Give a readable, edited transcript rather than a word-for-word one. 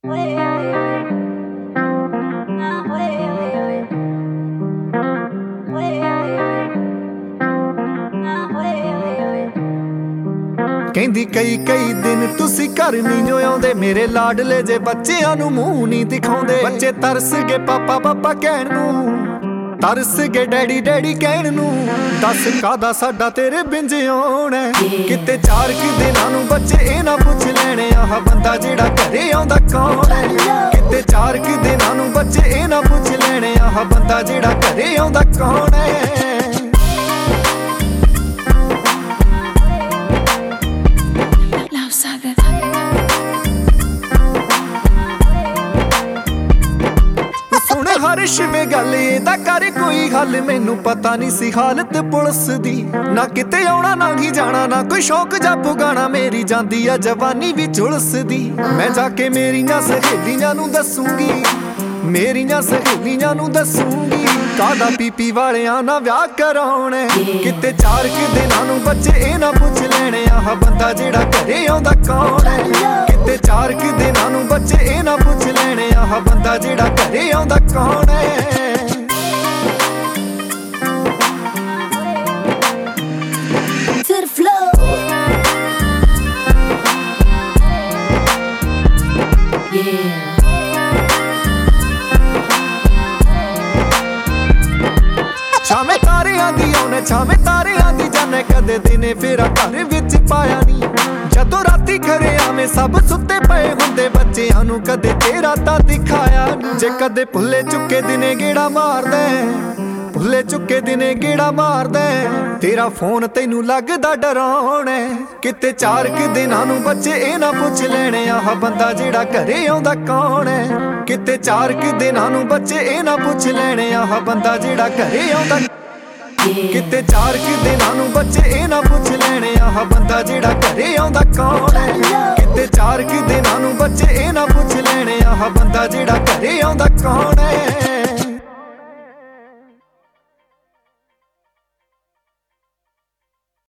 ਕਹਿੰਦੀ ਕਈ ਦਿਨ ਤੁਸੀਂ ਘਰ ਨਹੀਂ ਜੋ ਆਉਂਦੇ, ਮੇਰੇ ਲਾਡਲੇ ਜੇ ਬੱਚਿਆਂ ਨੂੰ ਮੂੰਹ ਨਹੀਂ ਦਿਖਾਉਂਦੇ। ਬੱਚੇ ਤਰਸ ਗਏ ਪਾਪਾ ਕਹਿਣ ਨੂੰ, ਤਰਸ ਗਏ ਡੈਡੀ ਕਹਿਣ ਨੂੰ। ਦੱਸ ਕਾਦਾ ਸਾਡਾ ਤੇਰੇ ਬਿੰਜ ਆਉਣਾ, ਕਿਤੇ 4 ਦਿਨਾਂ ਨੂੰ ਬੱਚੇ ਇਹ ਨਾ ਪੁੱਛ ਲੈਣੇ ਆਹ ਬੰਦਾ ਜਿਹੜਾ ਘਰੇ ਆਉਂਦਾ ਕੌਣ ਹੈ। ਕਿਤੇ 4 ਦਿਨਾਂ ਨੂੰ ਬੱਚੇ ਇਹ ਨਾ ਪੁੱਛ ਲੈਣੇ ਆਹ ਬੰਦਾ ਜਿਹੜਾ ਘਰੇ ਆਉਂਦਾ ਕੌਣ ਹੈ। ਸੁਣ ਹਰਸ਼ ਵੇ ਗੱਲ ਇਹਦਾ ਕਰ ਕੋਈ ਹੱਲ, ਮੈਨੂੰ ਪਤਾ ਨਹੀਂ ਸੀ ਹਾਲਤ ਪੁਲਿਸ ਦੀ। ਨਾ ਕਿਤੇ ਆਉਣਾ ਨਾ ਹੀ ਜਾਣਾ, ਨਾ ਕੋਈ ਸ਼ੌਕ ਜਾਂ ਪੁਗਾਣਾ, ਮੇਰੀ ਜਾਂਦੀ ਆ ਜਵਾਨੀ ਵੀ ਝੁਲਸਦੀ। ਮੈਂ ਜਾ ਕੇ ਮੇਰੀਆਂ ਸਹੇਲੀਆਂ ਨੂੰ ਦੱਸੂਗੀ, ਮੇਰੀਆਂ ਸਹੇਲੀਆਂ ਨੂੰ ਦੱਸੂਗੀ, ਕਾਦਾ ਪੀਪੀ ਵਾਲਿਆਂ ਨਾਲ ਵਿਆਹ ਕਰਾਉਣਾ। ਕਿਤੇ 4 ਦਿਨਾਂ ਨੂੰ ਬੱਚੇ ਇਹ ਨਾ ਪੁੱਛ ਲੈਣੇ ਆਹ ਬੰਦਾ ਜਿਹੜਾ ਘਰੇ ਆਉਂਦਾ ਕੌਣ ਹੈ। ਕਿਤੇ 4 ਦਿਨਾਂ ਨੂੰ ਬੱਚੇ ਇਹ ਨਾ ਪੁੱਛ ਲੈਣੇ ਆਹ ਬੰਦਾ ਜਿਹੜਾ ਘਰੇ ਆਉਂਦਾ ਕੌਣ ਹੈ। ਛਾਵੇਂ ਤਾਰਿਆਂ ਦੀ ਆਉਣੇ, ਛਾਵੇਂ ਤਾਰਿਆਂ ਦੀ ਜਾਣੇ, ਕਦੇ ਦਿਨੇ ਫੇਰਾ ਘਰ ਵਿੱਚ ਪਾਇਆ ਨੀ। ਜਦੋਂ ਰਾਤੀ ਘਰੇ ਆਵੇਂ ਸਭ ਸੁੱਤੇ ਪਏ ਹੁੰਦੇ, ਬੱਚਿਆਂ ਨੂੰ ਕਦੇ ਤੇਰਾ ਤਾਂ ਦਿਖਾਇਆ ਨੀ। ਜੇ ਕਦੇ ਭੁੱਲੇ ਚੁੱਕੇ ਦਿਨੇ ਗੇੜਾ ਮਾਰਦਾ, ਭੁੱਲੇ ਚੁੱਕੇ ਦਿਨੇ ਗੇੜਾ ਮਾਰਦਾ, ਤੇਰਾ ਫੋਨ ਤੈਨੂੰ ਲੱਗਦਾ ਡਰਾਉਣਾ। ਕਿਤੇ 4 ਦਿਨਾਂ ਨੂੰ ਬੱਚੇ ਇਹ ਨਾ ਪੁੱਛ ਲੈਣੇ ਆਹ ਬੰਦਾ ਜਿਹੜਾ ਘਰੇ ਆਉਂਦਾ ਕੌਣ ਹੈ। ਕਿਤੇ 4 ਦਿਨਾਂ ਨੂੰ ਬੱਚੇ ਇਹ ਨਾ ਪੁੱਛ ਲੈਣੇ ਆਹ ਬੰਦਾ ਜਿਹੜਾ ਘਰੇ ਆਉਂਦਾ। ਕਿਤੇ 4 ਦਿਨਾਂ ਨੂੰ ਬੱਚੇ ਇਹ ਨਾ ਪੁੱਛ ਲੈਣੇ ਆਹ ਬੰਦਾ ਜਿਹੜਾ ਘਰੇ ਆਉਂਦਾ ਕੌਣ ਹੈ। ਕਿਤੇ 4 ਦਿਨਾਂ ਨੂੰ ਬੱਚੇ ਇਹ ਨਾ ਪੁੱਛ ਲੈਣੇ ਆਹ ਬੰਦਾ ਜਿਹੜਾ ਘਰੇ ਆਉਂਦਾ ਕੌਣ ਹੈ।